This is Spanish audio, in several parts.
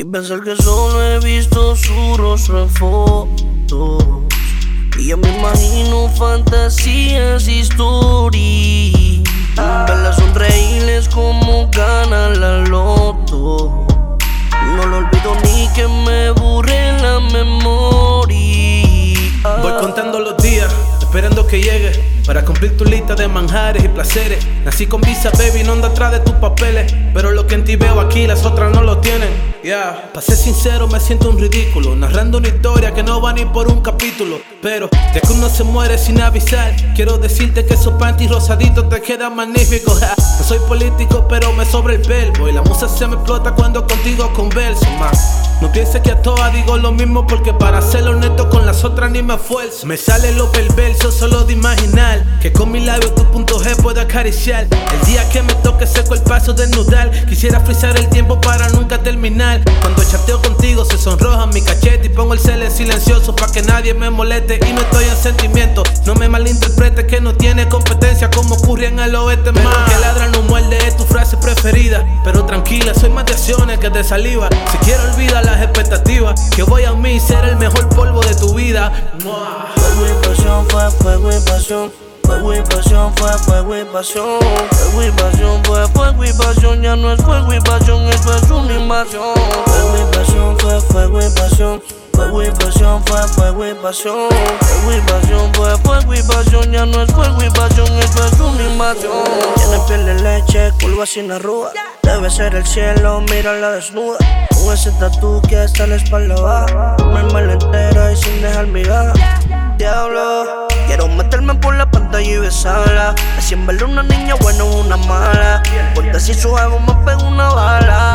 Y pensar que solo he visto su rostro en fotos. Y yo me imagino fantasías, historias. Verla sonreírles como gana la loto. No lo olvido ni que me borre la memoria. Voy contando los días, esperando que llegue para cumplir tu lista de manjares y placeres. Nací con visa, baby, no ando atrás de tus papeles, pero lo que en ti veo aquí las otras no lo tienen. Pa' ser sincero me siento un ridículo, narrando una historia que no va ni por un capítulo. Pero de que uno se muere sin avisar, quiero decirte que esos panties rosaditos te quedan magníficos. No soy político pero me sobra el verbo, y la musa se me explota cuando contigo converso más. No pienses que a todas digo lo mismo, porque para ser honesto con las otras ni me esfuerzo. Me sale lo perverso solo de imaginar que con mi labio tu punto G puedo acariciar. El día que me toque seco el paso desnudar, quisiera frizar el tiempo para nunca terminar. Cuando chateo contigo se sonroja mi cachete y pongo el cel en silencioso pa' que nadie me moleste. Y no estoy en sentimiento, no me malinterprete que no tiene competencia como ocurre en el oeste. Pero que ladra no muerde es tu frase preferida, pero tranquila, soy más de acciones que de saliva. Si quiero olvidar las expectativas, que voy a mí ser el mejor polvo de tu vida. Fuego y pasión, fue fuego y pasión. Fuego y pasión, fue fuego y pasión. Fuego y pasión, fue fuego y pasión. Ya no es fuego y pasión, esto es una invasión. Fuego y pasión, fue fuego y pasión. Fuego y pasión, fue fuego y pasión. Fuego y pasión, fue fuego y pasión. Ya no es fuego y pasión, esto es una invasión. Tiene piel de leche, curva sin arruga. Debe ser el cielo, mírala desnuda. Con ese tatu que hasta la espalda va. Comérmela entera y sin dejar migaja. Diablo, quiero meterme por la pantalla y besarla. Así en verle una niña buena o una mala. Porque si su ego me pega una bala.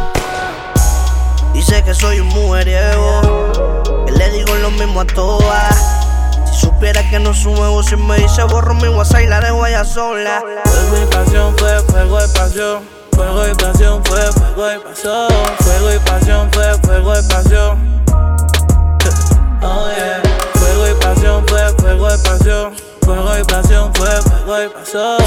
Dice que soy un mujeriego, que le digo lo mismo a todas. Si supiera que no es un juego, si me dice borro mi WhatsApp y la dejo allá sola. Fuego y pasión fue fuego y pasión. Fuego y pasión fue fuego y pasión. Fuego y pasión fue fuego y pasión. Oh yeah. Fuego y pasión fue fuego y pasión. Fuego y pasión fue fuego y pasión.